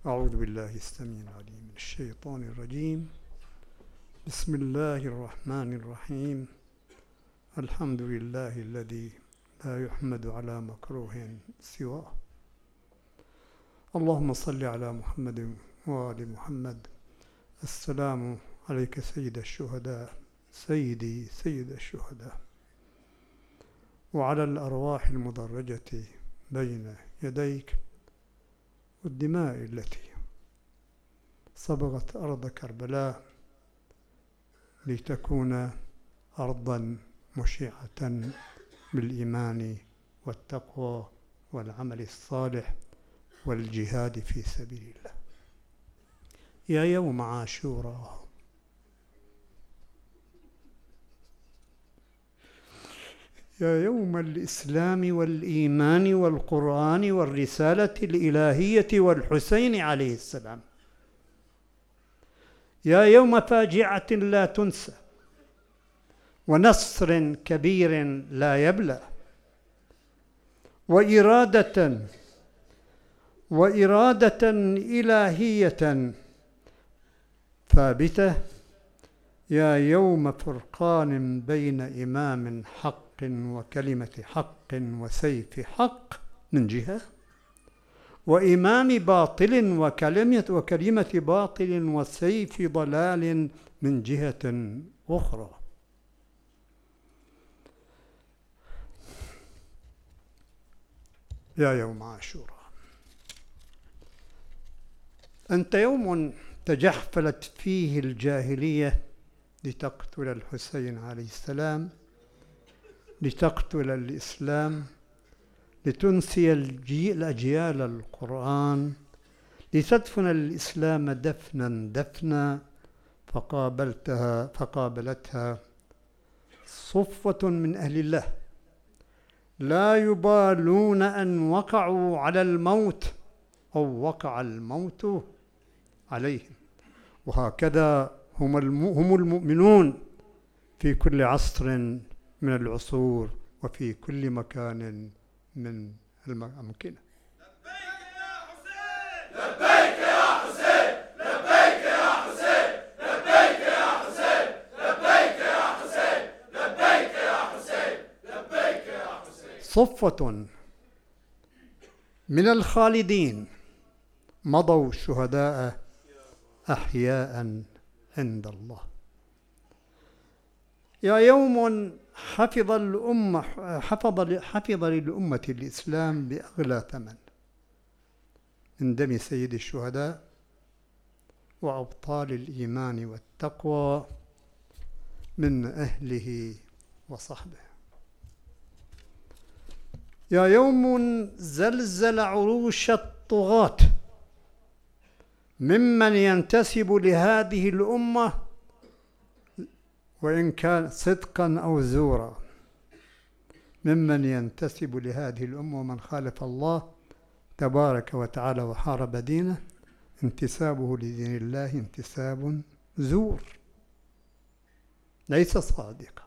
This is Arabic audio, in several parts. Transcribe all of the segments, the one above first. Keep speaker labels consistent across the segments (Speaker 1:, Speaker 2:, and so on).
Speaker 1: أعوذ بالله السميع العليم من الشيطان الرجيم. بسم الله الرحمن الرحيم. الحمد لله الذي لا يحمد على مكروه سواه. اللهم صل على محمد وآل محمد. السلام عليك سيد الشهداء، سيدي سيد الشهداء، وعلى الأرواح المدرجة بين يديك والدماء التي صبغت أرض كربلاء لتكون أرضا مشيعة بالإيمان والتقوى والعمل الصالح والجهاد في سبيل الله. يا يوم عاشوراء، يا يوم الإسلام والإيمان والقرآن والرسالة الإلهية والحسين عليه السلام، يا يوم فاجعة لا تنسى ونصر كبير لا يبلى وإرادة إلهية ثابتة، يا يوم فرقان بين إمام حق وكلمة حق وسيف حق من جهة، وإمام باطل وكلمة باطل وسيف ضلال من جهة أخرى. يا يوم عاشوراء، أنت يوم تجحفلت فيه الجاهلية لتقتل الحسين عليه السلام، لتقتل الإسلام، لتنسي الأجيال القرآن، لتدفن الإسلام دفنا فقابلتها صفوة من أهل الله لا يبالون أن وقعوا على الموت أو وقع الموت عليهم. وهكذا هم المؤمنون في كل عصر من العصور وفي كل مكان من الأمكنة.
Speaker 2: لبيك يا حسين، لبيك يا حسين، لبيك يا حسين، لبيك يا حسين، لبيك يا حسين، لبيك يا حسين، لبيك يا حسين.
Speaker 1: صفوة من الخالدين مضوا شهداء أحياء عند الله. يا يوم حفظ للأمة الإسلام بأغلى ثمن من دم سيد الشهداء وأبطال الإيمان والتقوى من أهله وصحبه. يا يوم زلزل عروش الطغاة ممن ينتسب لهذه الأمة وإن كان صدقا أو زورا، ممن ينتسب لهذه الأمة ومن خالف الله تبارك وتعالى وحارب دينه، انتسابه لدين الله انتساب زور ليس صادقا.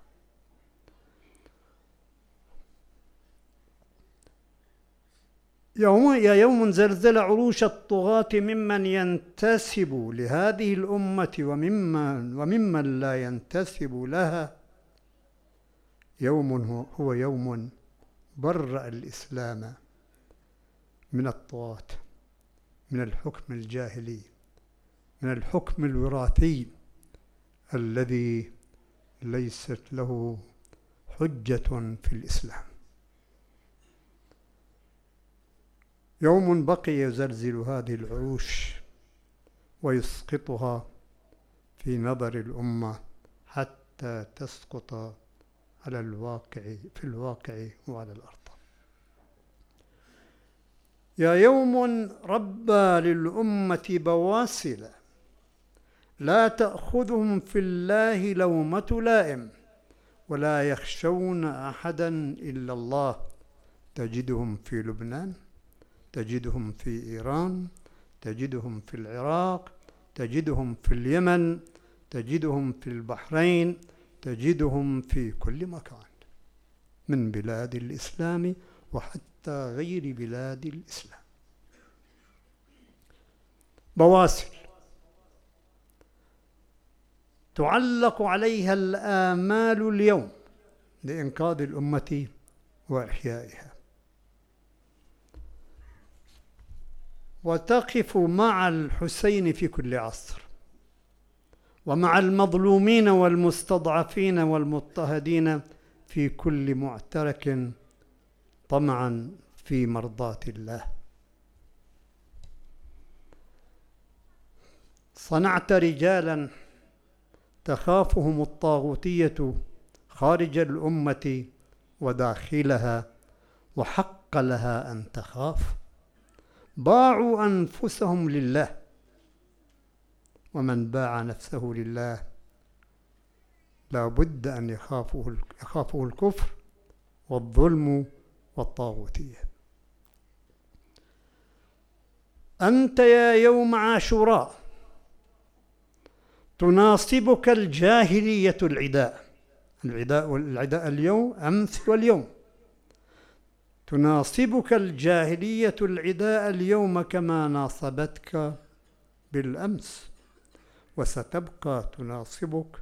Speaker 1: يا يوم زلزل عروش الطغاة ممن ينتسب لهذه الأمة وممن لا ينتسب لها. يوم هو يوم برأ الإسلام من الطغاة، من الحكم الجاهلي، من الحكم الوراثي الذي ليست له حجة في الإسلام. يوم بقي يزلزل هذه العروش ويسقطها في نظر الأمة حتى تسقط على في الواقع وعلى الأرض. يا يوم ربى للأمة بواسل لا تأخذهم في الله لومة لائم ولا يخشون أحدا إلا الله، تجدهم في لبنان، تجدهم في إيران، تجدهم في العراق، تجدهم في اليمن، تجدهم في البحرين، تجدهم في كل مكان من بلاد الإسلام وحتى غير بلاد الإسلام. بواسل تعلق عليها الآمال اليوم لإنقاذ الأمة وإحيائها، وتقف مع الحسين في كل عصر، ومع المظلومين والمستضعفين والمضطهدين في كل معترك، طمعا في مرضاة الله. صنعت رجالا تخافهم الطاغوتية خارج الأمة وداخلها، وحق لها أن تخاف. باعوا أنفسهم لله، ومن باع نفسه لله لا بد أن يخافه الكفر والظلم والطاغوتية. أنت يا يوم عاشوراء تناصبك الجاهلية العداء اليوم أمس واليوم، تناصبك الجاهلية العداء اليوم كما ناصبتك بالأمس، وستبقى تناصبك،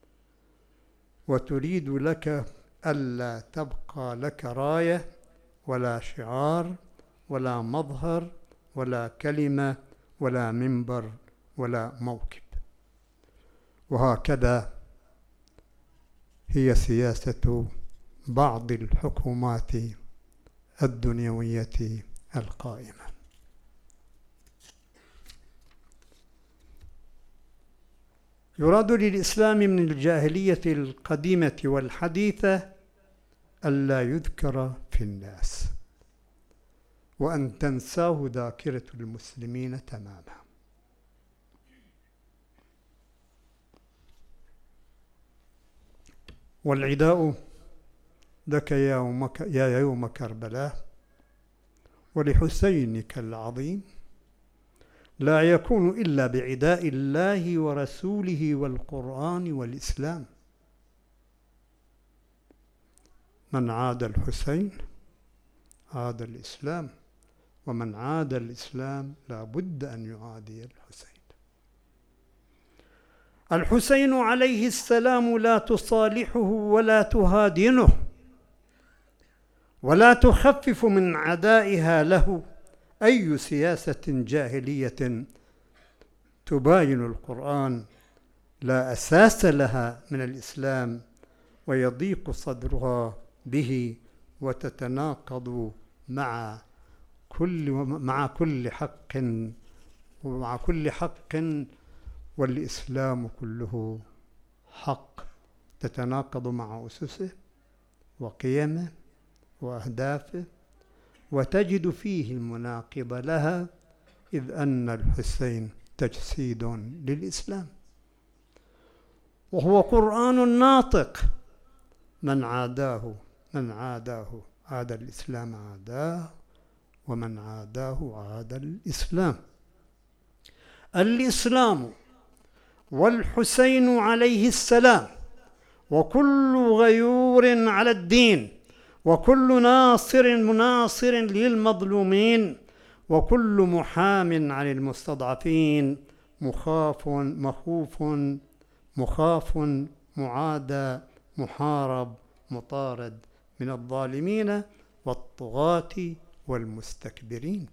Speaker 1: وتريد لك ألا تبقى لك راية ولا شعار ولا مظهر ولا كلمة ولا منبر ولا موكب. وهكذا هي سياسة بعض الحكومات الدنيوية القائمة. يراد للإسلام من الجاهلية القديمة والحديثة ألا يذكر في الناس، وأن تنساه ذاكرة المسلمين تماما. والعداء لك يا يوم كربلاء، ولحسينك العظيم لا يكون إلا بعداء الله ورسوله والقرآن والإسلام. من عاد الحسين عاد الإسلام، ومن عاد الإسلام لا بد أن يعادي الحسين. الحسين عليه السلام لا تصالحه ولا تهادنه ولا تخفف من عدائها له أي سياسة جاهلية تباين القرآن، لا أساس لها من الإسلام، ويضيق صدرها به، وتتناقض مع كل حق، والإسلام كله حق، تتناقض مع أسسه وقيمه وأهدافه، وتجد فيه المناقض لها، إذ أن الحسين تجسيد للإسلام، وهو قرآن ناطق. من عاداه عاد الإسلام عاداه، ومن عاداه عاد الإسلام. الإسلام والحسين عليه السلام، وكل غيور على الدين، وكل مناصر للمظلومين، وكل محام عن المستضعفين، مخاف معادى محارب مطارد من الظالمين والطغاة والمستكبرين.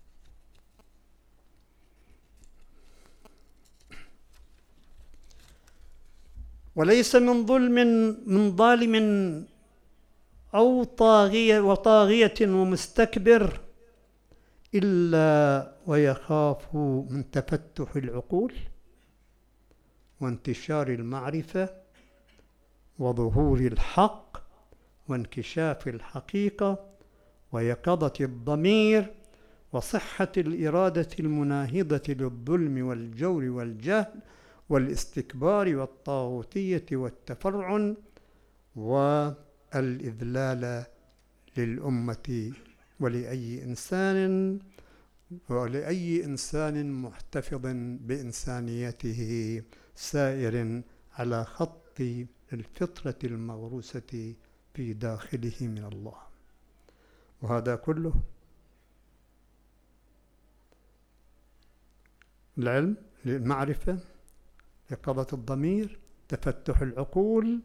Speaker 1: وليس من ظالم أو طاغية ومستكبر إلا ويخاف من تفتح العقول وانتشار المعرفة وظهور الحق وانكشاف الحقيقة ويقظة الضمير وصحة الإرادة المناهضة للظلم والجور والجهل والاستكبار والطاغوتية والتفرعن والإذلال للأمة ولأي إنسان محتفظ بإنسانيته سائر على خط الفطرة المغروسة في داخله من الله. وهذا كله العلم، المعرفة، يقظة الضمير، تفتح العقول،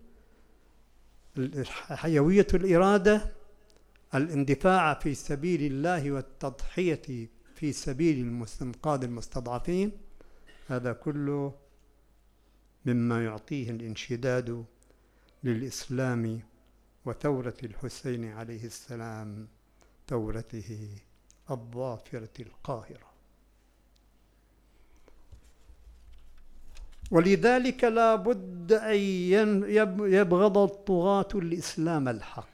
Speaker 1: حيوية الإرادة، الاندفاع في سبيل الله والتضحية في سبيل إنقاذ المستضعفين. هذا كله مما يعطيه الانشداد للإسلام وثورة الحسين عليه السلام، ثورته الظافرة القاهرة. ولذلك لا بد أن يبغض الطغاة الإسلام الحق،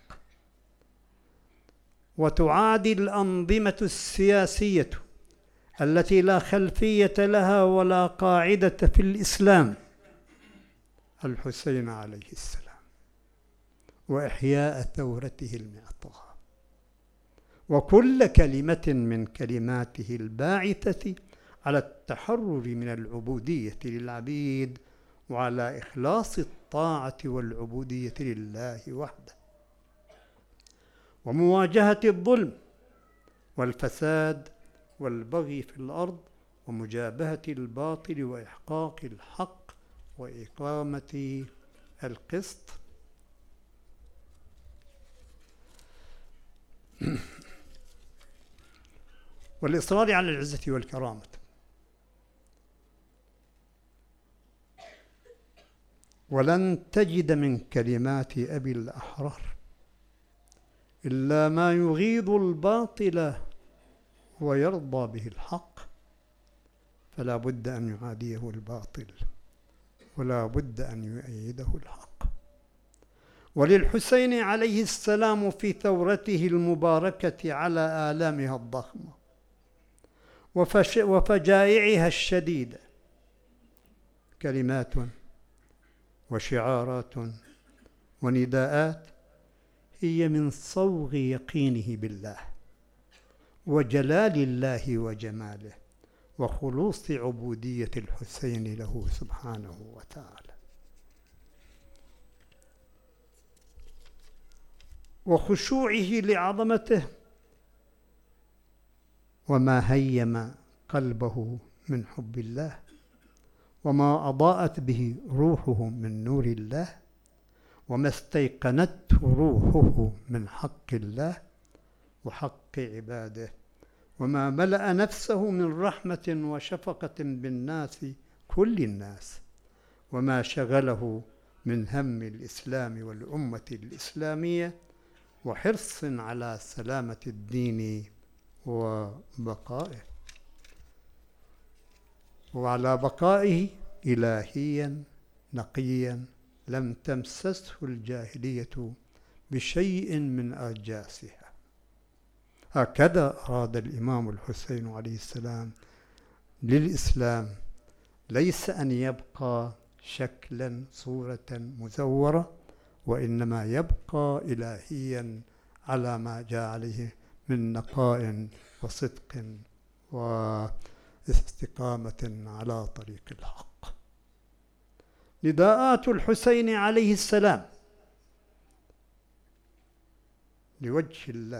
Speaker 1: وتعادي الأنظمة السياسية التي لا خلفية لها ولا قاعدة في الإسلام الحسين عليه السلام، وإحياء ثورته المعطاء، وكل كلمة من كلماته الباعثة على التحرر من العبودية للعبيد، وعلى إخلاص الطاعة والعبودية لله وحده، ومواجهة الظلم والفساد والبغي في الأرض، ومجابهة الباطل وإحقاق الحق وإقامة القسط. والإصرار على العزة والكرامة. ولن تجد من كلمات أبي الأحرار إلا ما يغيظ الباطل ويرضى به الحق، فلا بد أن يعاديه الباطل ولا بد أن يؤيده الحق. وللحسين عليه السلام في ثورته المباركة على آلامها الضخمة وفجائعها الشديدة كلمات وشعارات ونداءات هي من صوغ يقينه بالله وجلال الله وجماله وخلوص عبودية الحسين له سبحانه وتعالى، وخشوعه لعظمته، وما هيم قلبه من حب الله، وما أضاءت به روحه من نور الله، وما استيقنته روحه من حق الله وحق عباده، وما ملأ نفسه من رحمة وشفقة بالناس كل الناس، وما شغله من هم الإسلام والأمة الإسلامية وحرص على سلامة الدين وبقائه وعلى بقائه إلهيا نقيا لم تمسسه الجاهلية بشيء من أرجاسها. هكذا أراد الإمام الحسين عليه السلام للإسلام، ليس أن يبقى شكلا صورة مزورة، وإنما يبقى إلهيا على ما جاء عليه من نقاء وصدق واستقامة على طريق الحق. نداءات الحسين عليه السلام لوجه الله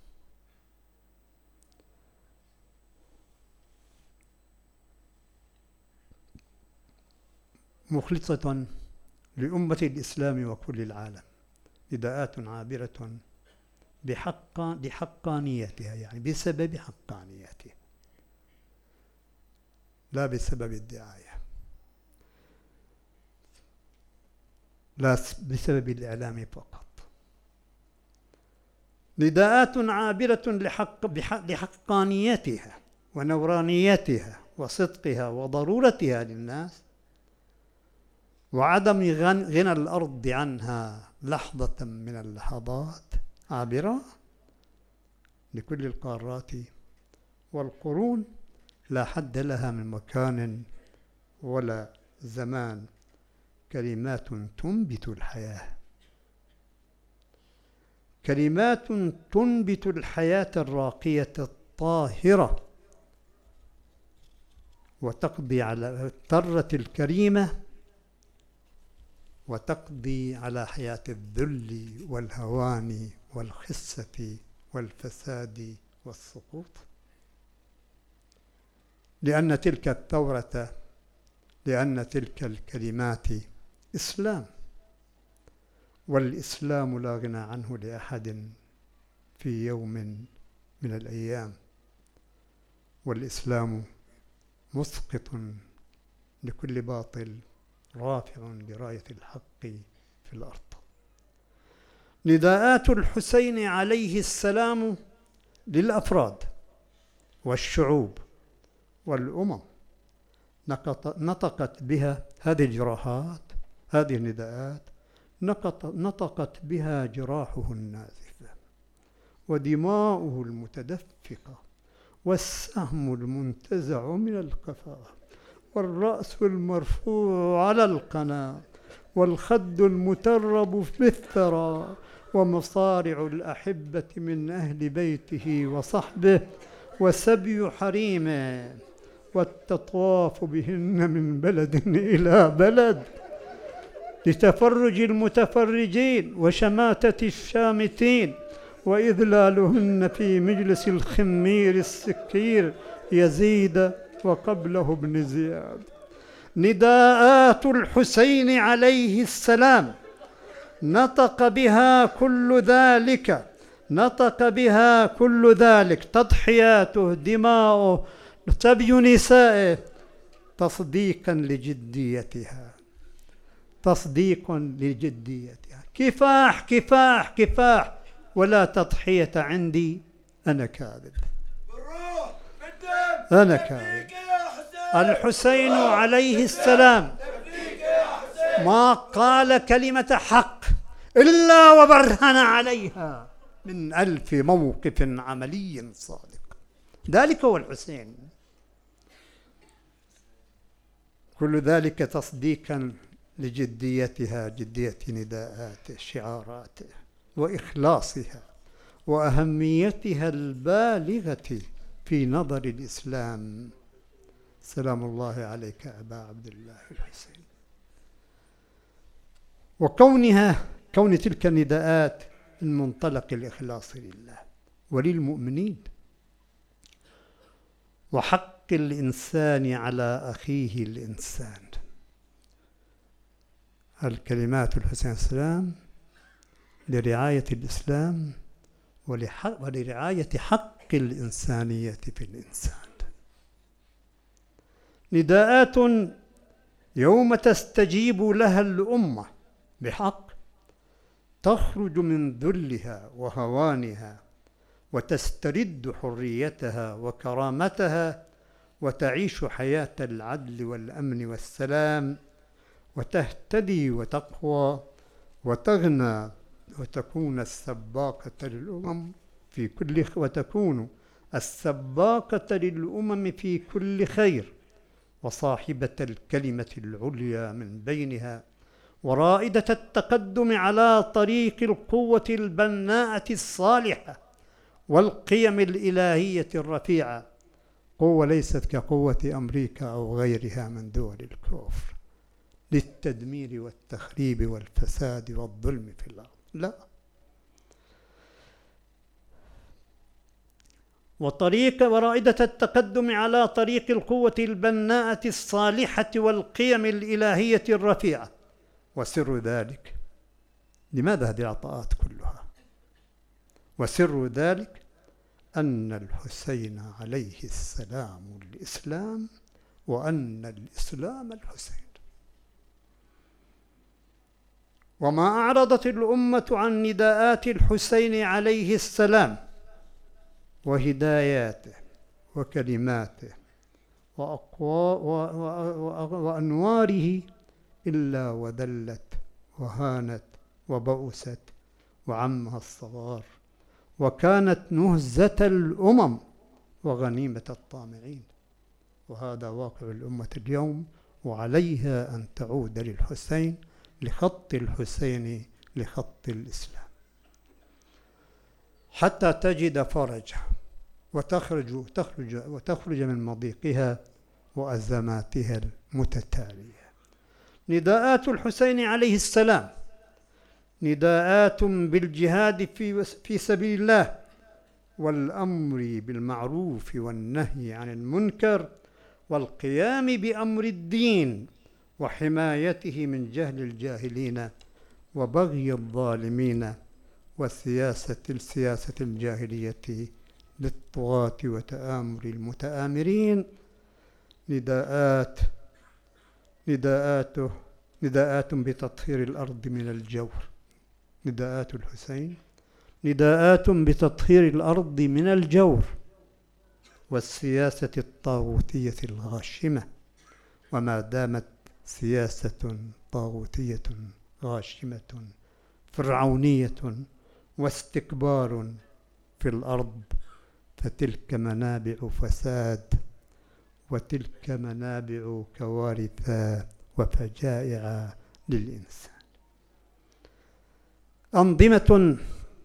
Speaker 1: مخلصة لأمة الإسلام وكل العالم، نداءات عابرة بحقانيتها، يعني بسبب حقانيتها لا بسبب الدعاية، لا بسبب الإعلام فقط. نداءات عابرة لحقانيتها ونورانيتها وصدقها وضرورتها للناس، وعدم غنى الأرض عنها لحظة من اللحظات، عابرة لكل القارات والقرون لا حد لها من مكان ولا زمان. كلمات تنبت الحياة، كلمات تنبت الحياة الراقية الطاهرة، وتقضي على الثرة الكريمة، وتقضي على حياة الذل والهوان والخسة والفساد والسقوط. لأن تلك الثورة، لأن تلك الكلمات إسلام، والإسلام لا غنى عنه لأحد في يوم من الأيام، والإسلام مسقط لكل باطل، رافع لراية الحق في الأرض. نداءات الحسين عليه السلام للأفراد والشعوب والأمم نطقت بها هذه الجراحات، هذه النداءات نطقت بها جراحه النازفة ودماؤه المتدفقة والسهم المنتزع من القفا والرأس المرفوع على القنا والخد المترب في الثرى ومصارع الأحبة من أهل بيته وصحبه وسبي حريمه والتطواف بهن من بلد إلى بلد لتفرج المتفرجين وشماتة الشامتين وإذلالهن في مجلس الخمير السكير يزيد وقبله ابن زياد. نداءات الحسين عليه السلام نطق بها كل ذلك، نطق بها كل ذلك، تضحياته، دماؤه، سبي نسائه، تصديقا لجديتها، تصديق لجديتها. كفاح كفاح كفاح ولا تضحية عندي، أنا كاذب، أنا كاذب. الحسين عليه السلام ما قال كلمة حق إلا وبرهن عليها من 1000 موقف عملي صادق. ذلك هو الحسين، كل ذلك تصديقا لجديتها، جدية نداءاته، شعاراته، وإخلاصها وأهميتها البالغة في نظر الإسلام. سلام الله عليك أبا عبد الله الحسين. كون تلك النداءات من منطلق الإخلاص لله وللمؤمنين وحق الإنسان على أخيه الإنسان. الكلمات الحسين السلام لرعاية الإسلام ولرعاية حق الإنسانية في الإنسان. نداءات يوم تستجيب لها الأمة بحق تخرج من ذلها وهوانها وتسترد حريتها وكرامتها وتعيش حياة العدل والأمن والسلام وتهتدي وتقوى وتغنى وتكون السباقة للأمم في كل خير وصاحبة الكلمة العليا من بينها ورائدة التقدم على طريق القوة البناءة الصالحة والقيم الإلهية الرفيعة، قوة ليست كقوة أمريكا أو غيرها من دول الكفر للتدمير والتخريب والفساد والظلم في الأرض، لا. ورائدة التقدم على طريق القوة البناءة الصالحة والقيم الإلهية الرفيعة. وسر ذلك، لماذا هذه العطاءات كلها؟ وسر ذلك أن الحسين عليه السلام الإسلام وأن الإسلام الحسين. وما أعرضت الأمة عن نداءات الحسين عليه السلام وهداياته وكلماته وأنواره إلا وذلت وهانت وبؤست وعمها الصغار وكانت نهزة الأمم وغنيمة الطامعين. وهذا واقع الأمة اليوم، وعليها أن تعود للحسين، لخط الحسين، لخط الإسلام، حتى تجد فرجا وتخرج من مضيقها وأزماتها المتتالية. نداءات الحسين عليه السلام نداءات بالجهاد في سبيل الله والأمر بالمعروف والنهي عن المنكر والقيام بأمر الدين وحمايته من جهل الجاهلين وبغي الظالمين السياسة الجاهلية للطغاة وتآمر المتآمرين. نداءات بتطهير الأرض من الجور. نداءات الحسين نداءات بتطهير الأرض من الجور والسياسة الطاغوتية الغاشمة. وما دامت سياسة طاغوتية غاشمة فرعونية واستكبار في الأرض فتلك منابع فساد، وتلك منابع كوارث وفجائع للإنسان. أنظمة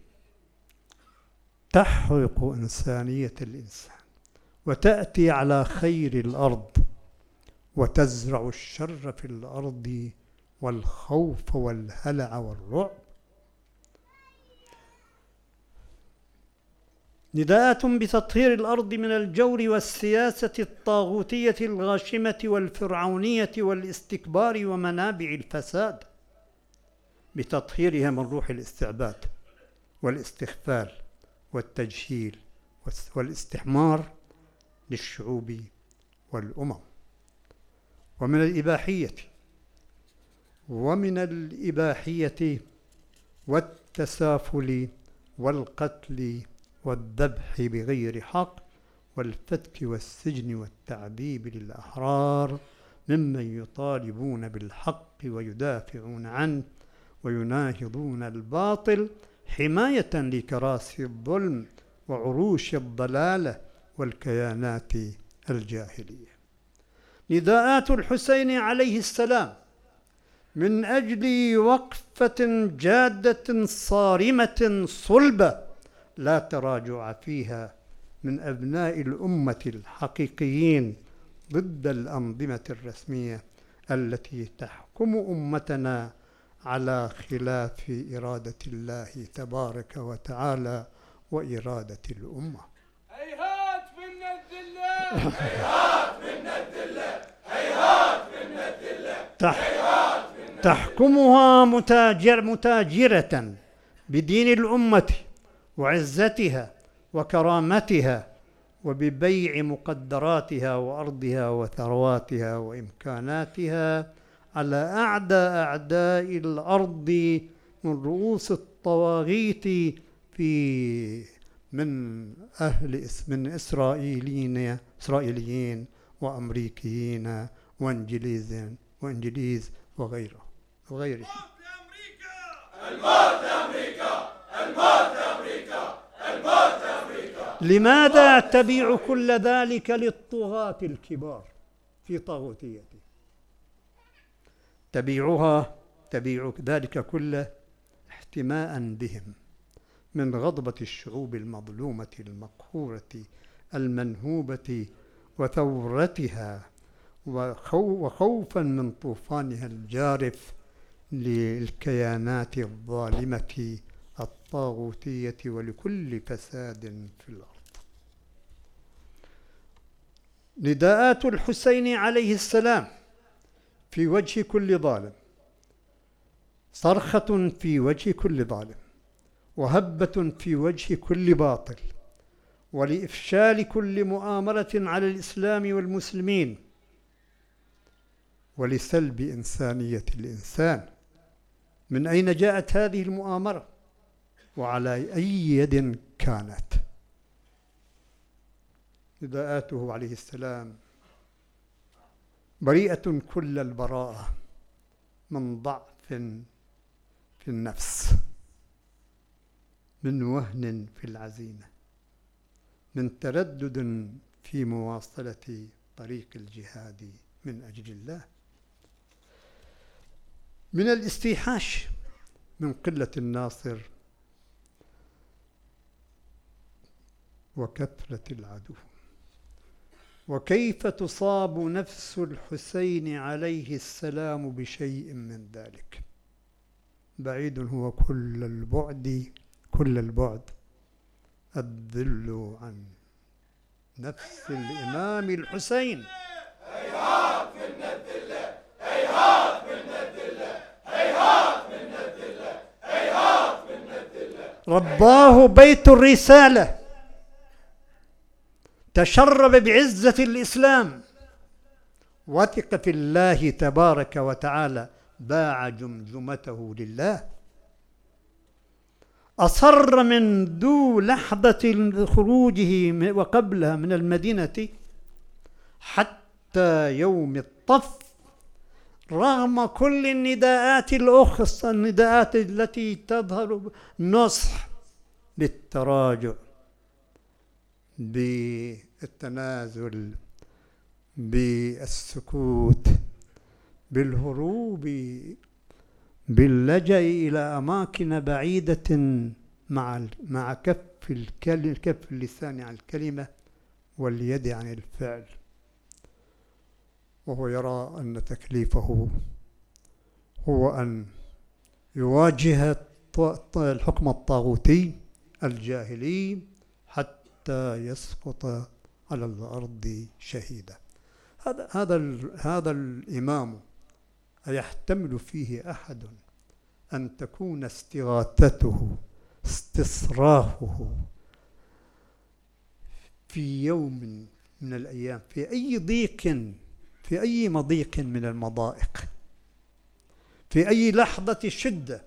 Speaker 1: تحرق إنسانية الإنسان وتأتي على خير الأرض وتزرع الشر في الأرض والخوف والهلع والرعب. نداءات بتطهير الأرض من الجور والسياسة الطاغوتية الغاشمة والفرعونية والاستكبار ومنابع الفساد، بتطهيرها من روح الاستعباد والاستخفال والتجهيل والاستحمار للشعوب والأمم. ومن الإباحية والتسافل والقتل والذبح بغير حق والفتك والسجن والتعذيب للأحرار ممن يطالبون بالحق ويدافعون عنه ويناهضون الباطل حماية لكراسي الظلم وعروش الضلالة والكيانات الجاهلية. نداءات الحسين عليه السلام من أجل وقفة جادة صارمة صلبة لا تراجع فيها من أبناء الأمة الحقيقيين ضد الأنظمة الرسمية التي تحكم أمتنا على خلاف إرادة الله تبارك وتعالى وإرادة الأمة.
Speaker 2: هيهات منا الذلة، هيهات منا الذلة، هيهات منا الذلة،
Speaker 1: تحكمها متاجرة بدين الأمة وعزتها وكرامتها وببيع مقدراتها وأرضها وثرواتها وإمكاناتها على أعداء الأرض من رؤوس الطواغيت من إسرائيليين وأمريكيين وإنجليز وغيره.
Speaker 2: الموت لأمريكا، الموت لأمريكا، الموت لأمريكا.
Speaker 1: لماذا تبيع كل ذلك للطغاة الكبار في طاغوتيته؟ تبيع ذلك كله احتماء بهم من غضبة الشعوب المظلومة المقهورة المنهوبة وثورتها وخوفا من طوفانها الجارف للكيانات الظالمة الطاغوتية ولكل فساد في الأرض. نداءات الحسين عليه السلام في وجه كل ظالم، صرخة في وجه كل ظالم، وهبة في وجه كل باطل، ولإفشال كل مؤامرة على الإسلام والمسلمين، ولسلب إنسانية الإنسان. من أين جاءت هذه المؤامرة؟ وعلى أي يد كانت؟ نداءاته عليه السلام بريئة كل البراءة من ضعف في النفس، من وهن في العزيمة، من تردد في مواصلة طريق الجهاد من أجل الله، من الاستيحاش من قلة الناصر وكثرة العدو. وكيف تصاب نفس الحسين عليه السلام بشيء من ذلك؟ بعيد هو كل البعد الذل عن نفس الإمام الحسين
Speaker 2: هيهات منا الذلة، هيهات منا الذلة، هيهات منا الذلة.
Speaker 1: رباه بيت الرسالة، تشرب بعزة الإسلام، وثق في الله تبارك وتعالى، باع جمجمته لله، أصر منذ لحظة خروجه وقبلها من المدينة حتى يوم الطف، رغم كل النداءات النداءات التي تظهر نصح بالتراجع، بالتنازل، بالسكوت، بالهروب، باللجأ إلى أماكن بعيدة مع كف اللسان عن الكلمة واليد عن الفعل، وهو يرى أن تكليفه هو أن يواجه الحكم الطاغوتي الجاهلي حتى يسقط على الأرض شهيدا. هذا الإمام أيحتمل فيه أحد أن تكون استغاثته، استصراخه في يوم من الأيام، في أي ضيق، في أي مضيق من المضائق، في أي لحظة شدة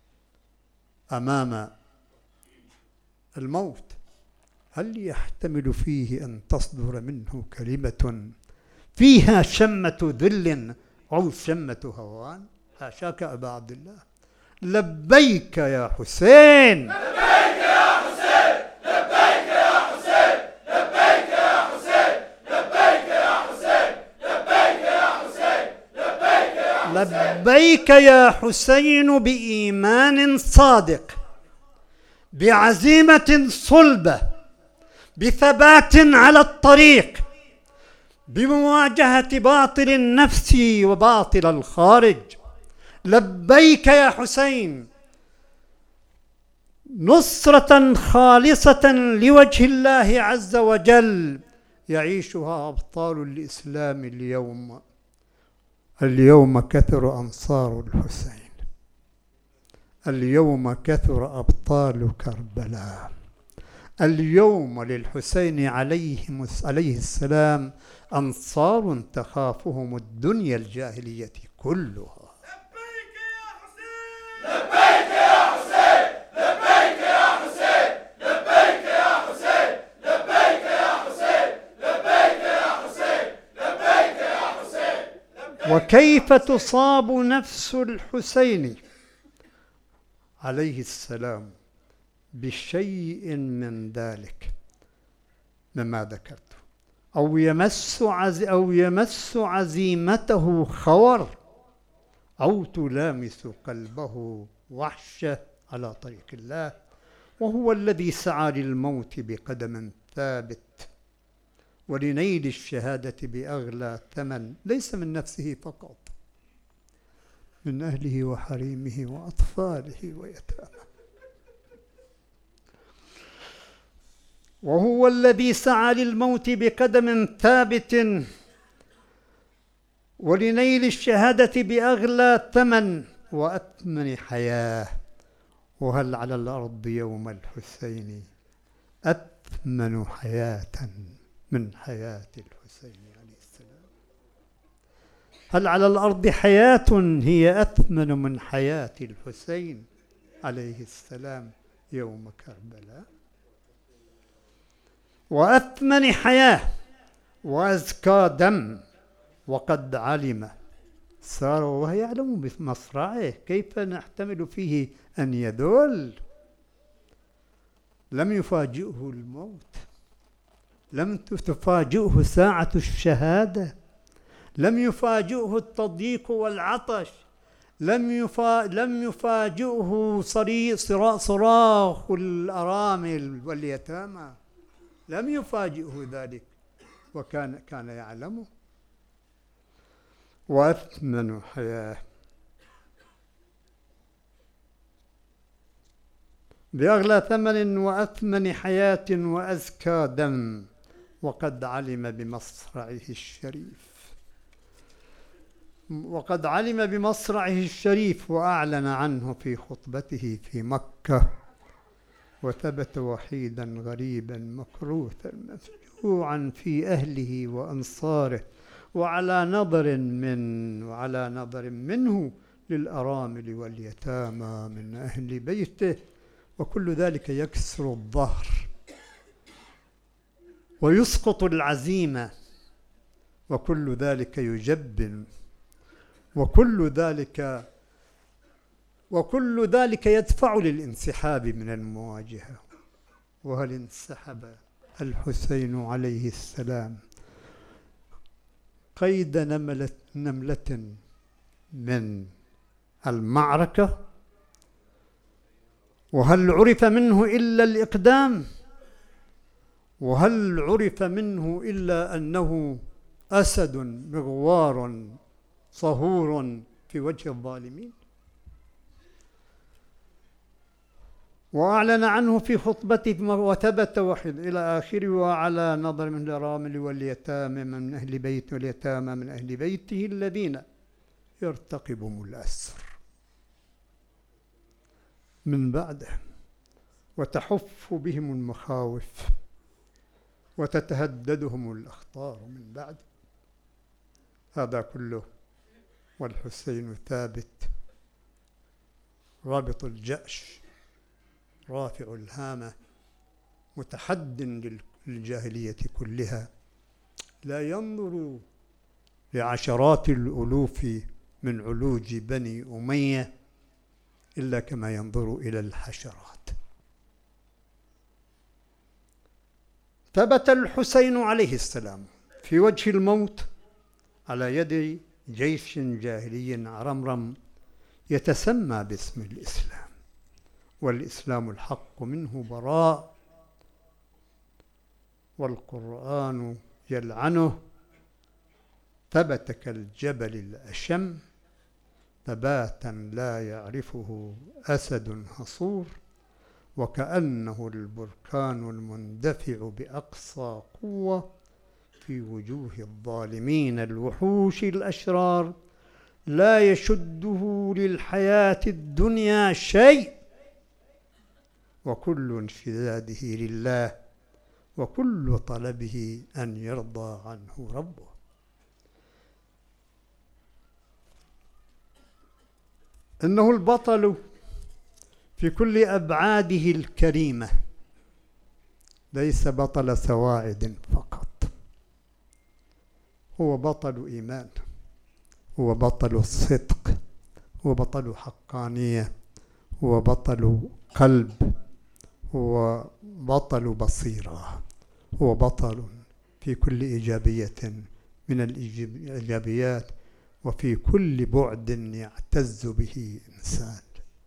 Speaker 1: أمام الموت، هل يحتمل فيه أن تصدر منه كلمة فيها شمة ذل أو شمة هوان؟ حاشاك أبا عبد الله. لبيك يا حسين،
Speaker 2: لبيك يا حسين، لبيك يا حسين، لبيك يا حسين، لبيك يا حسين، لبيك يا حسين، لبيك يا حسين.
Speaker 1: لبيك يا حسين بإيمان صادق، بعزيمة صلبة، بثبات على الطريق، بمواجهة باطل النفس وباطل الخارج. لبيك يا حسين، نصرة خالصة لوجه الله عز وجل يعيشها أبطال الإسلام اليوم. اليوم كثر أنصار الحسين، اليوم كثر أبطال كربلاء، اليوم للحسين عليه السلام أنصار تخافهم الدنيا الجاهلية كلها.
Speaker 2: لبيك يا حسين، لبيك يا حسين، لبيك يا حسين، لبيك يا حسين، لبيك يا حسين، لبيك يا حسين، لبيك يا حسين.
Speaker 1: وكيف تصاب نفس الحسين عليه السلام بشيء من ذلك مما ذكرت، أو يمس عزيمته خور، أو تلامس قلبه وحشة على طريق الله، وهو الذي سعى للموت بقدم ثابت ولنيل الشهادة بأغلى ثمن، ليس من نفسه فقط، من أهله وحريمه وأطفاله ويتامه. وهو الذي سعى للموت بقدم ثابت ولنيل الشهادة بأغلى ثمن وأثمن حياة. وهل على الأرض يوم الحسين أثمن حياة من حياة الحسين عليه السلام؟ هل على الأرض حياة هي أثمن من حياة الحسين عليه السلام يوم كربلاء؟ وأثمن حياة وأزكى دم، وقد علم صار وهو يعلم بمصرعه، كيف نحتمل فيه أن يذل؟ لم يفاجئه الموت، لم تفاجئه ساعة الشهادة، لم يفاجئه التضييق والعطش، لم يفاجئه صراخ الأرامل واليتامى، لم يفاجئه ذلك، وكان يعلمه. وأثمن حياة بأغلى ثمن وأثمن حياة وأزكى دم، وقد علم بمصرعه الشريف. وقد علم بمصرعه الشريف وأعلن عنه في خطبته في مكة، وثبت وحيدا غريبا مكروثا مفجوعا في أهله وأنصاره، وعلى نظر منه للأرامل واليتامى من أهل بيته، وكل ذلك يكسر الظهر ويسقط العزيمة، وكل ذلك يجبن، وكل ذلك يدفع للانسحاب من المواجهة. وهل انسحب الحسين عليه السلام قيد نملة من المعركة؟ وهل عرف منه إلا الإقدام؟ وهل عرف منه إلا أنه أسد مغوار صهور في وجه الظالمين؟ وأعلن عنه في خطبته وثبت وحيد إلى آخره، وعلى نظر من الأرامل واليتامى من أهل بيته واليتامى من أهل بيته الذين يرتقبهم الأسر من بعده، وتحف بهم المخاوف وتتهددهم الأخطار من بعد. هذا كله والحسين ثابت رابط الجأش رافع الهامة متحد للجاهلية كلها، لا ينظر لعشرات الألوف من علوج بني أمية إلا كما ينظر إلى الحشرات. ثبت الحسين عليه السلام في وجه الموت على يد جيش جاهلي عرمرم يتسمى باسم الإسلام، والإسلام الحق منه براء، والقرآن يلعنه. ثبت كالجبل الأشم ثباتا لا يعرفه أسد هصور، وكأنه البركان المندفع بأقصى قوة في وجوه الظالمين الوحوش الأشرار، لا يشده للحياة الدنيا شيء، وكل انشداده لله، وكل طلبه أن يرضى عنه ربه. إنه البطل في كل أبعاده الكريمة، ليس بطل سواعد فقط، هو بطل إيمان، هو بطل الصدق، هو بطل حقانية، هو بطل قلب، هو بطل بصيرة، هو بطل في كل إيجابية من الإيجابيات، وفي كل بعد يعتز به إنسان.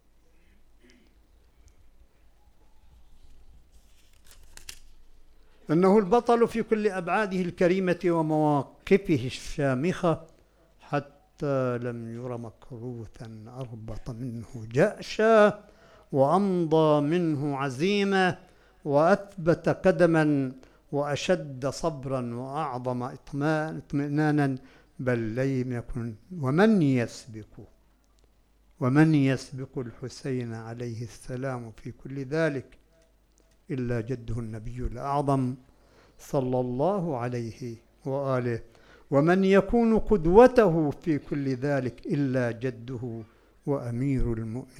Speaker 1: إنه البطل في كل أبعاده الكريمة ومواقفه الشامخة، حتى لم ير مكروثا أربط منه جأشا، وأمضى منه عزيمة، وأثبت قدما، وأشد صبرا، وأعظم اطمئنانا، بل لم يكن ومن يسبق الحسين عليه السلام في كل ذلك إلا جده النبي الأعظم صلى الله عليه وآله، ومن يكون قدوته في كل ذلك إلا جده وأمير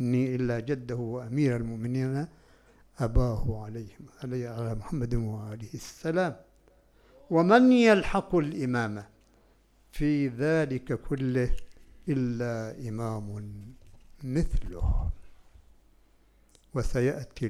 Speaker 1: المؤمنين أباه على محمد وآله السلام، ومن يلحق الإمامة في ذلك كله إلا إمام مثله. وسيأتي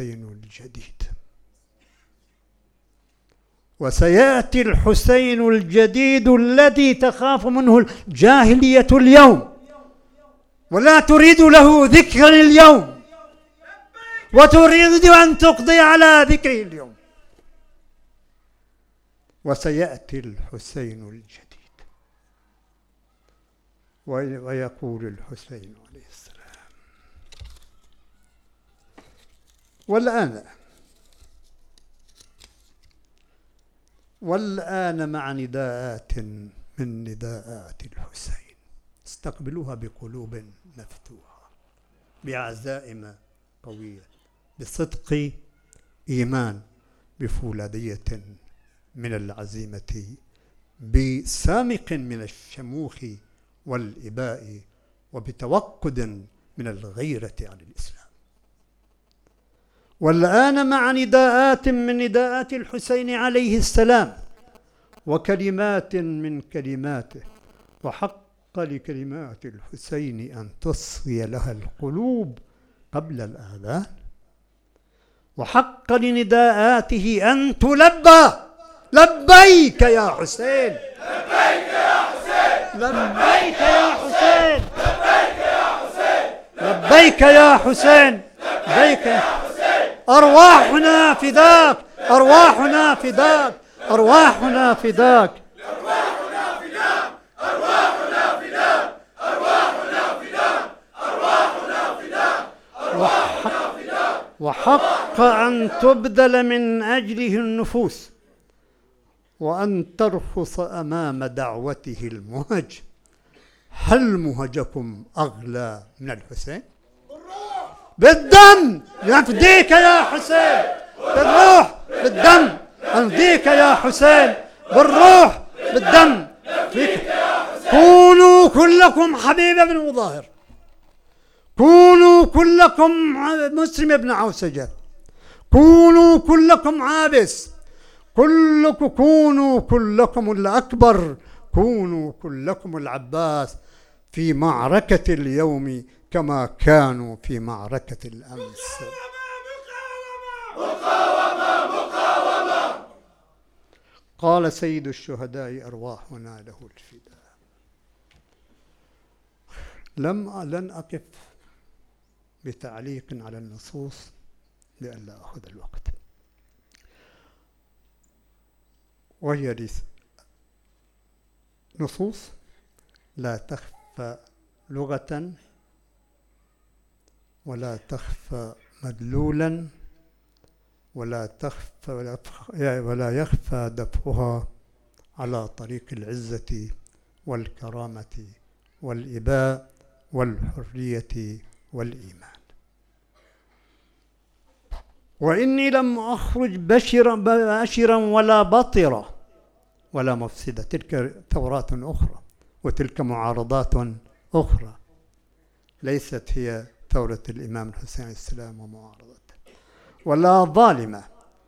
Speaker 1: الحسين الجديد الذي تخاف منه الجاهلية اليوم، ولا تريد له ذكرا اليوم، وتريد أن تقضي على ذكره اليوم. وسيأتي الحسين الجديد. ويقول الحسين عليه السلام: والآن مع نداءات من نداءات الحسين استقبلوها بقلوب مفتوحة، بعزائم قوية، بصدق إيمان، بفولاذية من العزيمة، بسامق من الشموخ والإباء، وبتوقد من الغيرة عن الإسلام. والآن مع نداءات من نداءات الحسين عليه السلام، وكلمات من كلماته، وحق لكلمات الحسين أن تصغي لها القلوب قبل الآذان، وحق لنداءاته أن تلبى. لبيك يا حسين،
Speaker 2: لبيك يا حسين،
Speaker 1: لبيك يا حسين،
Speaker 2: لبيك يا حسين،
Speaker 1: لبيك يا حسين، لبيك يا حسين. أرواحنا فداك، أرواحنا فداك، أرواحنا فداك،
Speaker 2: أرواحنا فداك، أرواحنا فداك، أرواحنا فداك، أرواحنا فداك، أرواحنا فداك.
Speaker 1: وحق أن تبذل من أجله النفوس، وأن ترخص أمام دعوته المهج. هل مهجكم أغلى من الحسين؟ بالدم نفديك يا حسين، بالروح بالدم نفديك يا حسين، بالروح بالدم فيك. كونوا كلكم حبيب بن مظاهر، كونوا كلكم مسلم بن عوسجة، كونوا كلكم عابس، كونوا كلكم الأكبر، كونوا كلكم العباس في معركة اليوم كما كانوا في معركة الأمس.
Speaker 2: مقاومة مقاومة.
Speaker 1: قال سيد الشهداء أرواحنا له الفداء. لن أقف بتعليق على النصوص لئلا أخذ الوقت، وهي نصوص لا تخفى لغة ولا تخفى مدلولا ولا يخفى دفعها على طريق العزة والكرامة والإباء والحرية والإيمان. وإني لم أخرج بشرا ولا بطرا ولا مفسدة. تلك ثورات أخرى وتلك معارضات أخرى، ليست هي ثورة الإمام الحسين عليه السلام ومعارضته، ولا ظالمة،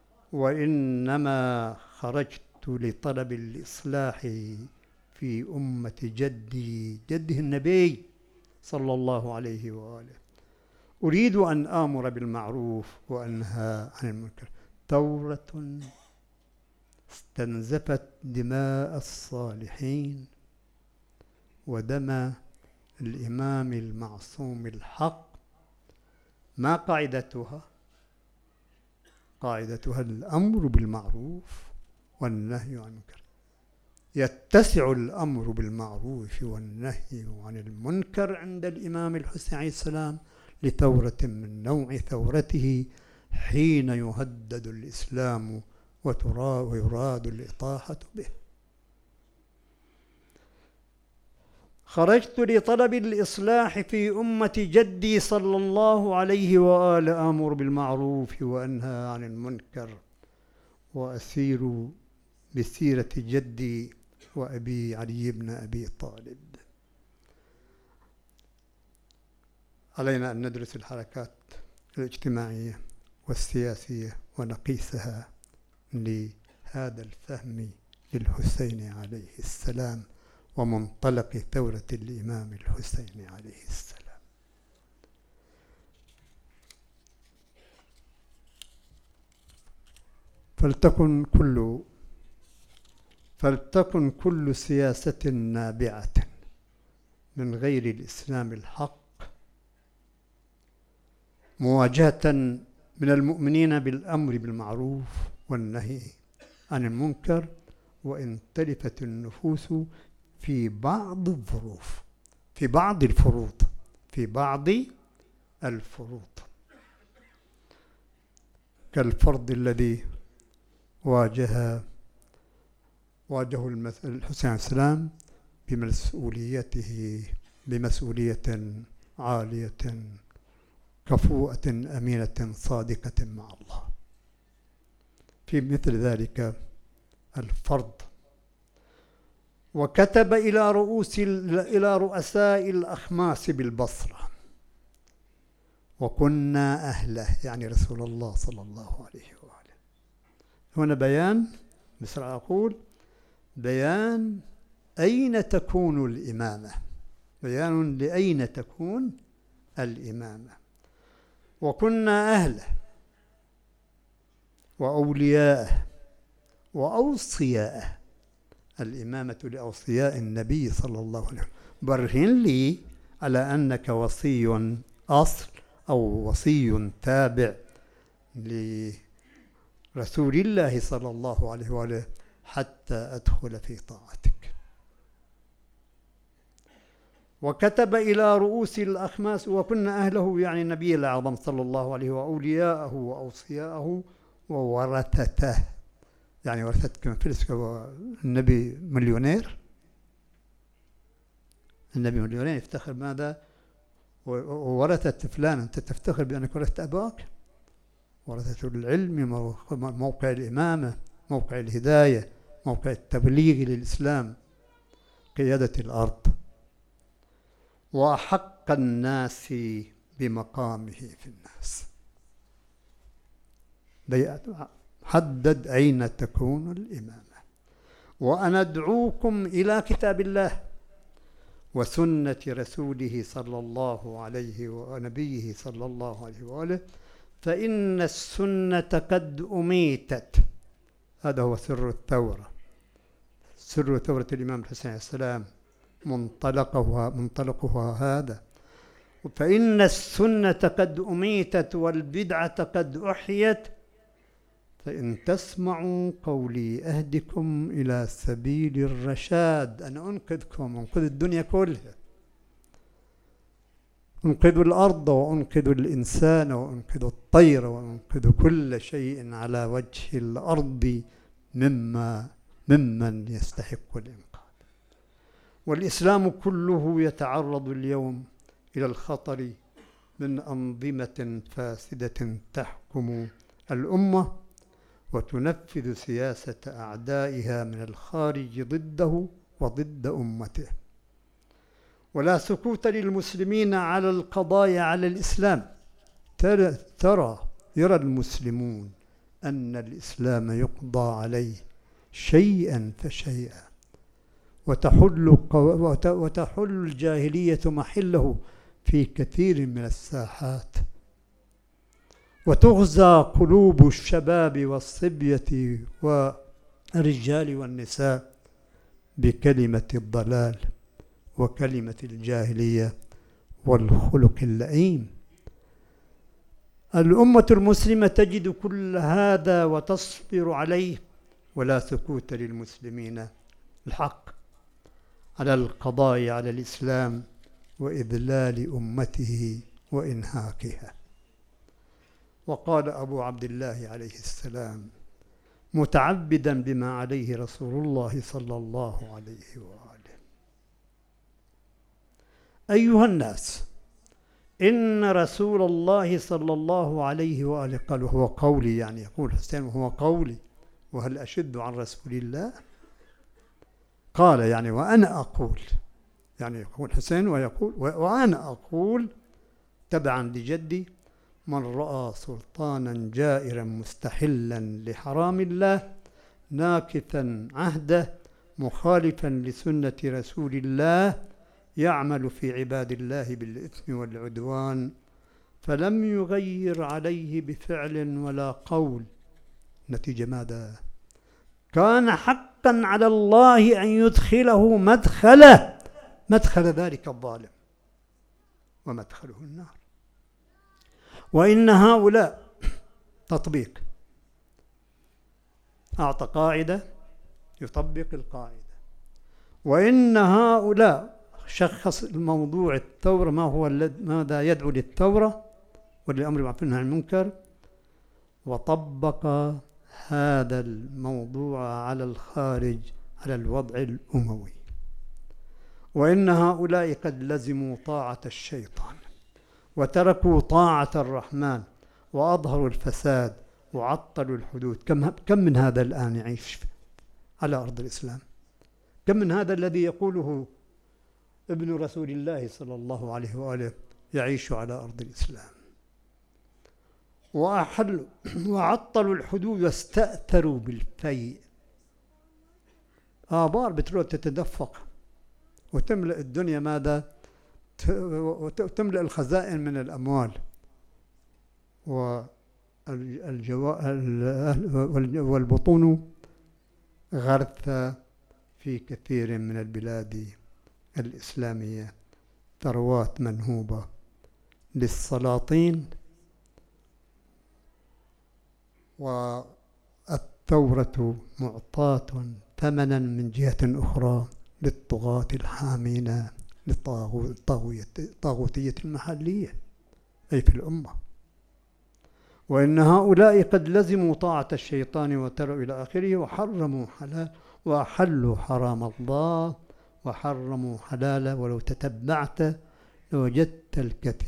Speaker 1: وإنما خرجت لطلب الإصلاح في أمة جده النبي صلى الله عليه وآله. أريد أن آمر بالمعروف وأنهى عن المنكر. ثورة استنزفت دماء الصالحين ودم الإمام المعصوم الحق. ما قاعدتها؟ قاعدتها الأمر بالمعروف والنهي عن المنكر. يتسع الأمر بالمعروف والنهي عن المنكر عند الإمام الحسين عليه السلام لثورة من نوع ثورته حين يهدد الإسلام ويراد الإطاحة به. خرجت لطلب الإصلاح في أمة جدي صلى الله عليه وآله، آمر بالمعروف وأنهى عن المنكر، وأسير بسيرة جدي وأبي علي بن أبي طالب. علينا أن ندرس الحركات الاجتماعية والسياسية ونقيسها لهذا الفهم للحسين عليه السلام ومنطلق ثورة الإمام الحسين عليه السلام. فلتكن كل سياسة نابعة من غير الإسلام الحق مواجهة من المؤمنين بالأمر بالمعروف والنهي عن المنكر، وإن تلفت النفوس في بعض الظروف، في بعض الفروض كالفرض الذي واجهه الحسين عليه السلام بمسؤوليته بمسؤولية عالية كفوءة أمينة صادقة مع الله. في مثل ذلك الفرض. وكتب إلى رؤساء الأخماس بالبصرة وكنا أهله، يعني رسول الله صلى الله عليه وآله. هنا بيان، مثل أقول بيان أين تكون الإمامة، بيان لأين تكون الإمامة. وكنا أهله وأولياءه وأوصياءه، الإمامة لأوصياء النبي صلى الله عليه وسلم. برهن لي على أنك وصي أصل أو وصي تابع لرسول الله صلى الله عليه وآله حتى أدخل في طاعتك. وكتب إلى رؤوس الأخماس وكنا أهله، يعني النبي الأعظم صلى الله عليه وأولياءه وأوصياءه وورثته، يعني ورثت كما فلس. النبي مليونير، النبي مليونير يفتخر ماذا؟ وورثت فلان، أنت تفتخر بأنك ورثت أباك؟ ورثة العلم، موقع الإمامة، موقع الهداية، موقع التبليغ للإسلام، قيادة الأرض. وأحق الناس بمقامه في الناس. حدد أين تكون الإمامة. وأنا أدعوكم إلى كتاب الله وسنة رسوله صلى الله عليه ونبيه صلى الله عليه وآله، فإن السنة قد أميتت. هذا هو سر الثورة، سر ثورة الإمام الحسين عليه السلام، منطلقها هذا. فإن السنة قد أميتت والبدعة قد أحيت، فإن تسمعوا قولي أهدكم إلى سبيل الرشاد. أنا أنقذكم، أنقذ الدنيا كلها، أنقذ الأرض وأنقذ الإنسان وأنقذ الطير وأنقذ كل شيء على وجه الأرض ممن يستحق الإنقاذ. والإسلام كله يتعرض اليوم إلى الخطر من أنظمة فاسدة تحكم الأمة وتنفذ سياسة أعدائها من الخارج ضده وضد أمته. ولا سكوت للمسلمين على القضايا على الإسلام. يرى المسلمون أن الإسلام يقضى عليه شيئا فشيئا، وتحل الجاهلية محله في كثير من الساحات، وتغزى قلوب الشباب والصبية والرجال والنساء بكلمة الضلال وكلمة الجاهلية والخلق اللئيم. الأمة المسلمة تجد كل هذا وتصبر عليه، ولا سكوت للمسلمين الحق على القضاء على الإسلام وإذلال أمته وإنهاكها. وقال أبو عبد الله عليه السلام متعبدا بما عليه رسول الله صلى الله عليه وآله: أيها الناس، إن رسول الله صلى الله عليه وآله قال وهو قولي، يعني يقول حسين وهو قولي، وهل أشد عن رسول الله؟ قال يعني وأنا أقول، يعني يقول حسين ويقول وأنا أقول تبعا لجدي: من رأى سلطانا جائرا مستحلا لحرام الله ناكثا عهده مخالفا لسنة رسول الله يعمل في عباد الله بالإثم والعدوان فلم يغير عليه بفعل ولا قول، نتيجة ماذا؟ كان حقا على الله أن يدخله مدخل ذلك الظالم ومدخله النار. وإن هؤلاء تطبيق، أعطى قاعدة يطبق القاعدة. وإن هؤلاء شخص الموضوع الثورة، ماذا يدعو للثورة والأمر بالمعروف والنهي عن المنكر، وطبق هذا الموضوع على الخارج على الوضع الأموي. وإن هؤلاء قد لزموا طاعة الشيطان وتركوا طاعة الرحمن وأظهروا الفساد وعطلوا الحدود. كم من هذا الآن يعيش على أرض الإسلام؟ كم من هذا الذي يقوله ابن رسول الله صلى الله عليه وآله يعيش على أرض الإسلام؟ وأحلوا وعطلوا الحدود واستأثروا بالفيء. آبار بتروح تتدفق وتملأ الدنيا ماذا؟ وتملأ الخزائن من الأموال والبطون غرثة في كثير من البلاد الإسلامية، ثروات منهوبة للسلاطين، والثورة معطاة ثمنا من جهة أخرى للطغاة الحامين للطاغوتية المحلية أي في الأمة. وإن هؤلاء قد لزموا طاعة الشيطان وتروا إلى آخره، وحرموا حلال وأحلوا حرام الله وحرموا حلاله. ولو تتبعت لوجدت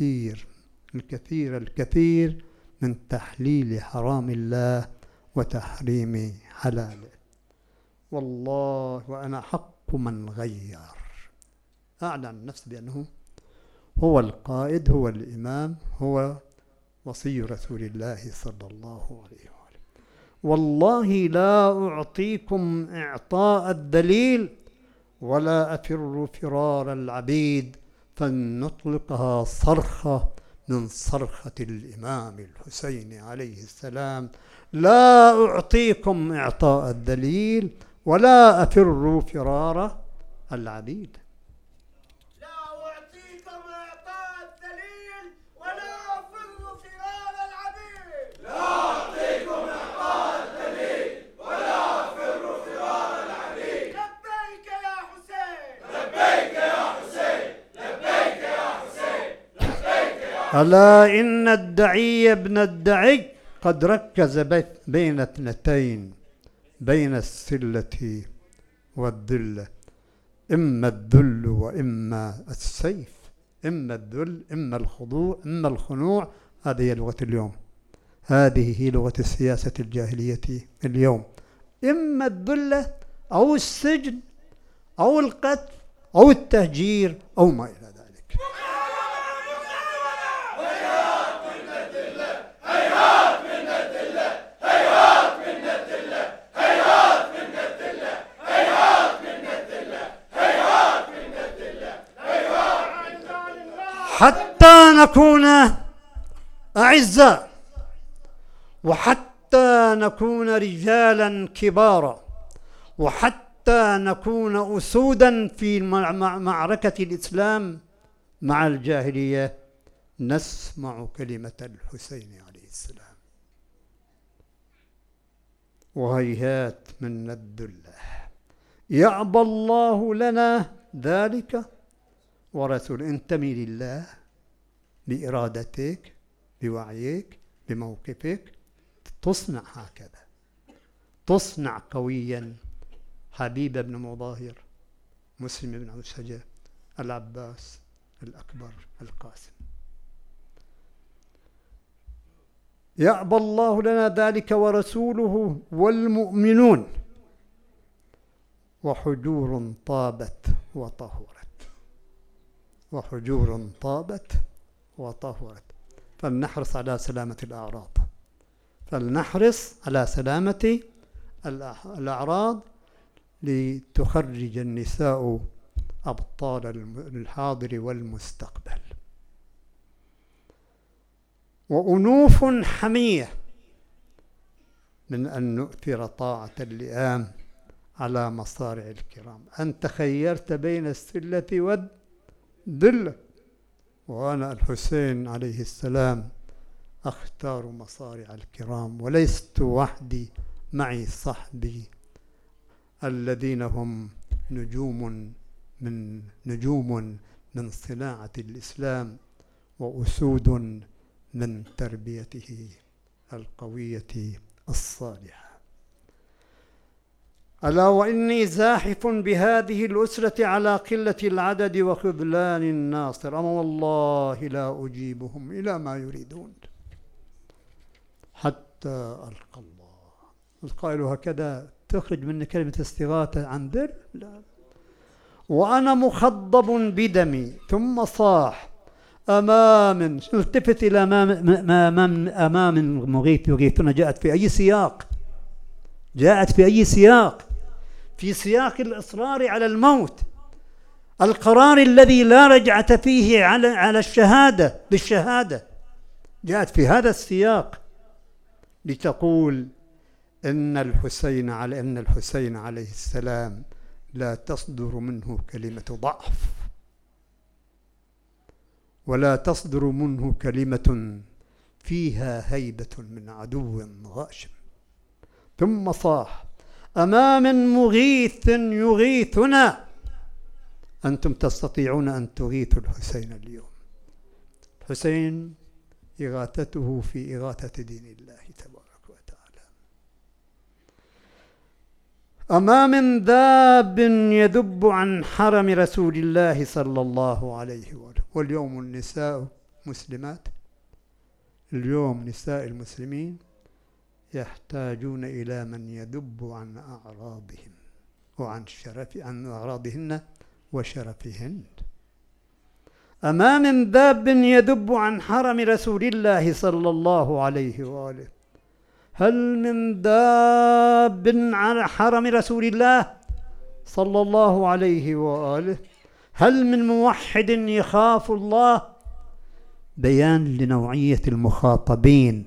Speaker 1: الكثير من تحليل حرام الله وتحريم حلاله. والله وأنا حق من غير، أعلن نفسه بأنه هو القائد، هو الإمام، هو وصي رسول الله صلى الله عليه وآله. والله لا أعطيكم إعطاء الدليل ولا أفر فرار العبيد، فلنطلقها صرخة من صرخة الإمام الحسين عليه السلام: لا أعطيكم إعطاء الدليل ولا أفر فرار العبيد.
Speaker 2: لا أعطيكم إعطاء الدليل ولا أفر فرار العبيد. لا أعطيكم إعطاء الدليل ولا أفر فرار العبيد. لبيك يا حسين، لبيك يا حسين، لبيك يا حسين، لبيك يا حسين.
Speaker 1: ألا إن الدعي ابن الدعي قد ركز بين اثنتين، بين السلة والذلة، إما الذل وإما السيف، إما الذل إما الخضوع إما الخنوع. هذه هي لغة اليوم، هذه هي لغة السياسة الجاهلية اليوم، إما الذلة أو السجن أو القتل أو التهجير أو ما إلى ذلك. حتى نكون أعزاء، وحتى نكون رجالا كبارا، وحتى نكون أسودا في معركة الإسلام مع الجاهلية، نسمع كلمة الحسين عليه السلام. وهيهات من الذلة، يأبى الله لنا ذلك ورسول. انتمي لله بإرادتك، بوعيك، بموقفك، تصنع هكذا، تصنع قويا. حبيب بن مظاهر، مسلم بن عسجة، العباس الأكبر، القاسم. يأبى الله لنا ذلك ورسوله والمؤمنون، وحجور طابت وطهرت، وحجور طابت وطهرت. فلنحرص على سلامة الأعراض، فلنحرص على سلامة الأعراض، لتخرج النساء أبطال الحاضر والمستقبل. وأنوف حمية من أن نؤثر طاعة اللئام على مصارع الكرام. أنت خيرت بين السلة والذلة، وأنا الحسين عليه السلام أختار مصارع الكرام، ولست وحدي، معي صحبي الذين هم نجوم من صناعة الإسلام، وأسود من تربيته القوية الصالحة. ألا وإني زاحف بهذه الأسرة على قلة العدد وخذلان الناصر، أما والله لا أجيبهم إلى ما يريدون حتى ألقى الله. القائل هكذا تخرج من كلمة استغاثة عن در؟ لا. وأنا مخضب بدمي، ثم صاح أمام، التفت إلى أمام المغيث يغيثنا، جاءت في أي سياق؟ جاءت في أي سياق؟ في سياق الإصرار على الموت، القرار الذي لا رجعة فيه على الشهادة بالشهادة، جاءت في هذا السياق لتقول إن الحسين عليه السلام لا تصدر منه كلمة ضعف، ولا تصدر منه كلمة فيها هيبة من عدو غاشم. ثم صاح أمام مغيث يغيثنا، أنتم تستطيعون أن تغيثوا الحسين اليوم. الحسين إغاثته في إغاثة دين الله تبارك وتعالى. أمام ذاب يذب عن حرم رسول الله صلى الله عليه وآله. واليوم النساء مسلمات، اليوم نساء المسلمين يحتاجون إلى من يذب عن أعراضهم عن أعراضهن وشرفهن. أمام ذاب يذب عن حرم رسول الله صلى الله عليه وآله. هل من ذاب عن حرم رسول الله صلى الله عليه وآله؟ هل من موحد يخاف الله؟ بيان لنوعية المخاطبين،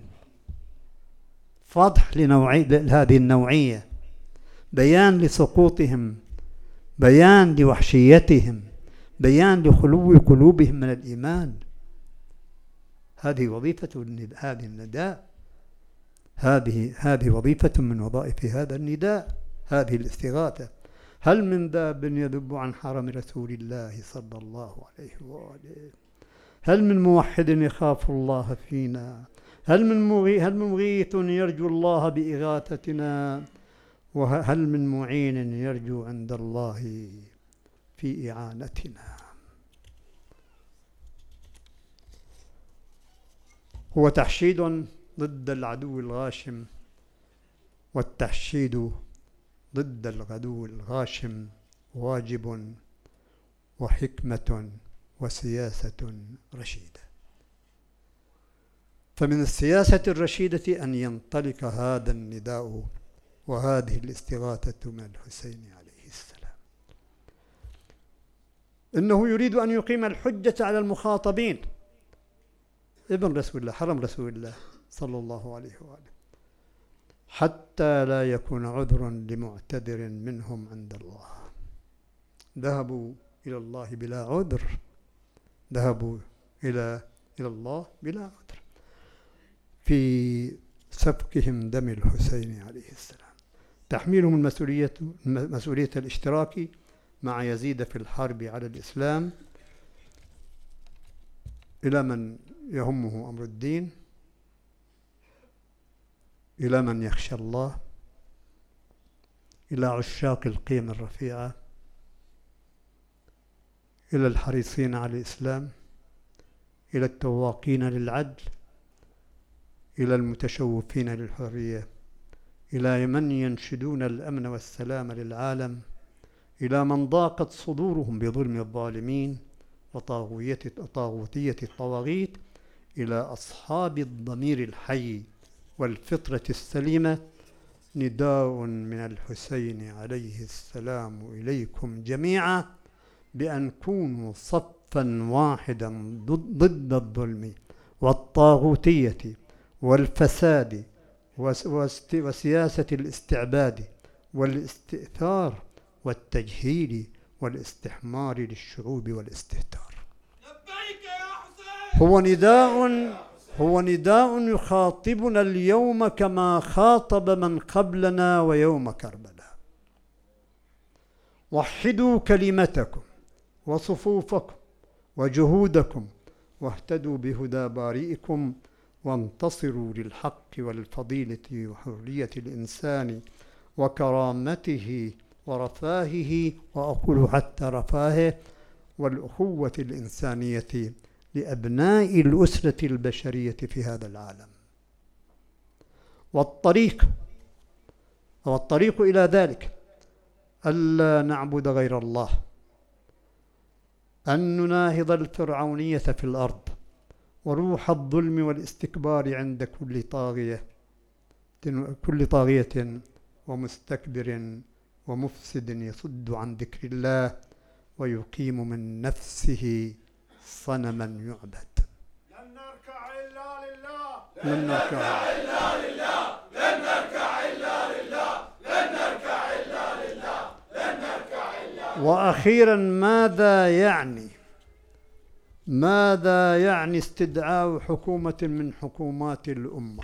Speaker 1: فضح هذه النوعية، بيان لسقوطهم، بيان لوحشيتهم، بيان لخلو قلوبهم من الإيمان. هذه وظيفة هذه النداء، هذه وظيفة من وظائف هذا النداء، هذه الاستغاثة. هل من ذاب يذب عن حرم رسول الله صلى الله عليه وآله؟ هل من موحد يخاف الله فينا؟ هل من مغيث يرجو الله بإغاثتنا؟ وهل من معين يرجو عند الله في إعانتنا؟ هو تحشيد ضد العدو الغاشم، والتحشيد ضد العدو الغاشم واجب وحكمة وسياسة رشيدة. فمن السياسة الرشيدة أن ينطلق هذا النداء وهذه الاستغاثة من الحسين عليه السلام. إنه يريد أن يقيم الحجة على المخاطبين، ابن رسول الله، حرم رسول الله صلى الله عليه وآله، حتى لا يكون عذر لمعتذر منهم عند الله. ذهبوا إلى الله بلا عذر، ذهبوا إلى الله بلا عذر في سفكهم دم الحسين عليه السلام. تحميلهم مسؤولية الاشتراك مع يزيد في الحرب على الإسلام، إلى من يهمه أمر الدين، إلى من يخشى الله، إلى عشاق القيم الرفيعة، إلى الحريصين على الإسلام، إلى التواقين للعدل، إلى المتشوفين للحرية، إلى من ينشدون الأمن والسلام للعالم، إلى من ضاقت صدورهم بظلم الظالمين وطاغوتية الطواغيت، إلى أصحاب الضمير الحي والفطرة السليمة. نداء من الحسين عليه السلام إليكم جميعا بأن كونوا صفا واحدا ضد الظلم والطاغوتية والفساد وسياسة الاستعباد والاستئثار والتجهيل والاستحمار للشعوب والاستهتار.
Speaker 2: لبيك يا حسين.
Speaker 1: هو نداء يخاطبنا اليوم كما خاطب من قبلنا ويوم كربلاء. وحدوا كلمتكم وصفوفكم وجهودكم واهتدوا بهدى بارئكم وانتصروا للحق والفضيلة وحرية الإنسان وكرامته ورفاهه، وأقول حتى رفاهه، والأخوة الإنسانية لأبناء الأسرة البشرية في هذا العالم. والطريق إلى ذلك ألا نعبد غير الله، أن نناهض الفرعونية في الأرض وروح الظلم والاستكبار عند كل طاغية ومستكبر ومفسد يصد عن ذكر الله ويقيم من نفسه صنما يعبد.
Speaker 2: لن نركع إلا لله،
Speaker 1: لن نركع
Speaker 2: إلا لله، لن نركع إلا لله، لن نركع إلا لله، لن نركع إلا لله.
Speaker 1: وأخيرا، ماذا يعني استدعاء حكومة من حكومات الأمة؟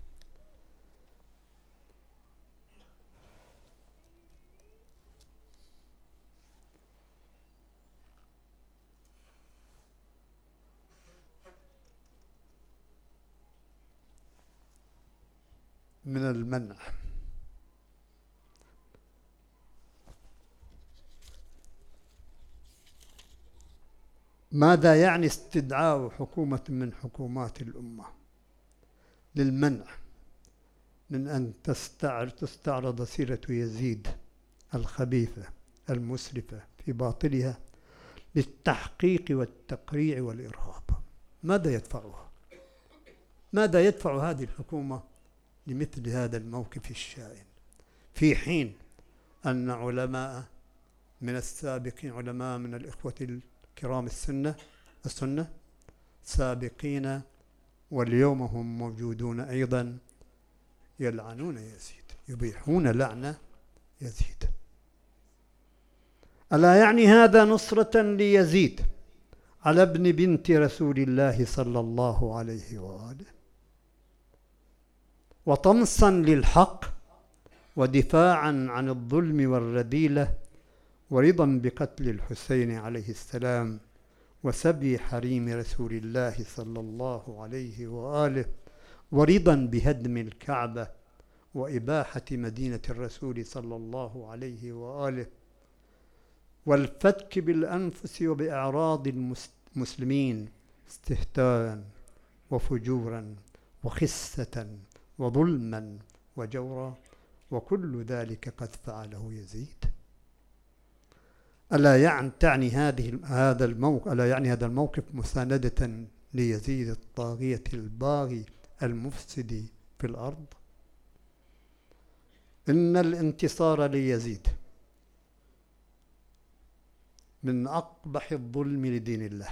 Speaker 1: من المنع. ماذا يعني استدعاء حكومة من حكومات الأمة للمنع من أن تستعرض سيرة يزيد الخبيثة المسرفة في باطلها للتحقيق والتقريع والإرهاب؟ ماذا يدفعها؟ ماذا يدفع هذه الحكومة لمثل هذا الموقف الشائن، في حين أن علماء من السابقين، علماء من الإخوة الكرام السنة سابقين واليوم هم موجودون أيضا يلعنون يزيد، يبيحون لعنة يزيد؟ ألا يعني هذا نصرة ليزيد على ابن بنت رسول الله صلى الله عليه وآله، وطمسا للحق ودفاعا عن الظلم والرذيلة، ورضا بقتل الحسين عليه السلام وسبي حريم رسول الله صلى الله عليه وآله، ورضا بهدم الكعبة وإباحة مدينة الرسول صلى الله عليه وآله، والفتك بالأنفس وبأعراض المسلمين استهتارا وفجورا وخسة وظلما وجورا، وكل ذلك قد فعله يزيد. ألا يعني هذا الموقف مساندة ليزيد الطاغية الباغي المفسد في الأرض؟ إن الانتصار ليزيد من أقبح الظلم لدين الله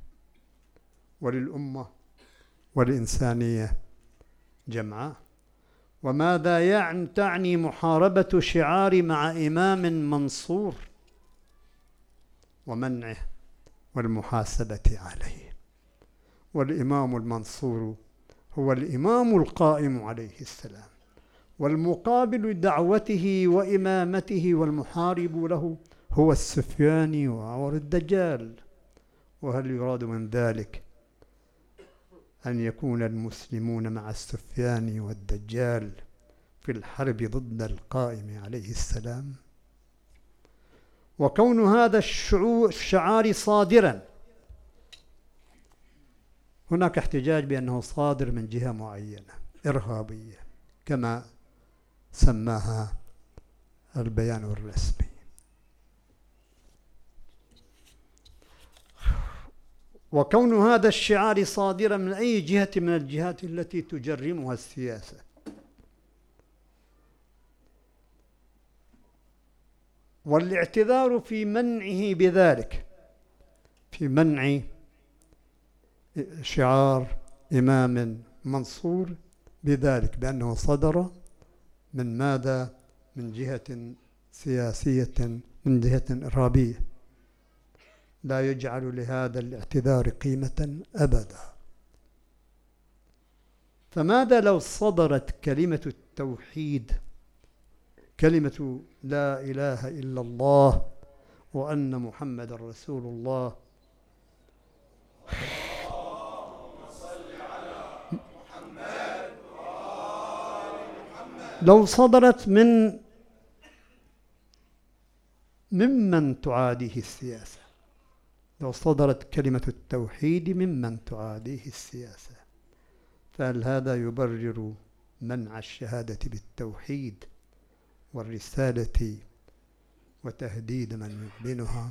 Speaker 1: وللأمة والإنسانية جمعاء. وماذا تعني محاربة شعار مع إمام منصور ومنعه والمحاسبة عليه؟ والإمام المنصور هو الإمام القائم عليه السلام، والمقابل دعوته وإمامته والمحارب له هو السفياني وعور الدجال. وهل يراد من ذلك أن يكون المسلمون مع السفياني والدجال في الحرب ضد القائم عليه السلام؟ وكون هذا الشعار صادرا، هناك احتجاج بأنه صادر من جهة معينة إرهابية كما سماها البيان الرسمي. وكون هذا الشعار صادرا من أي جهة من الجهات التي تجرمها السياسة، والاعتذار في منعه بذلك، في منع شعار إمام منصور بذلك، بأنه صدر من ماذا؟ من جهة سياسية، من جهة إرهابية، لا يجعل لهذا الاعتذار قيمة أبدا. فماذا لو صدرت كلمة التوحيد، كلمة لا إله إلا الله وأن محمد رسول الله، لو صدرت من ممن تعاديه السياسة، لو صدرت كلمة التوحيد ممن تعاديه السياسة، فهل هذا يبرر منع الشهادة بالتوحيد والرسالة وتهديد من يعلنها؟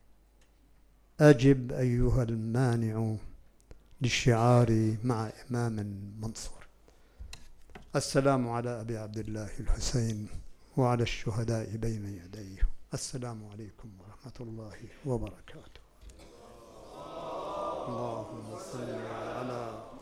Speaker 1: أجب أيها المانع للشعار مع إمام منصور. السلام على أبي عبد الله الحسين وعلى الشهداء بين يديه. السلام عليكم ورحمة الله وبركاته. اللهم صل على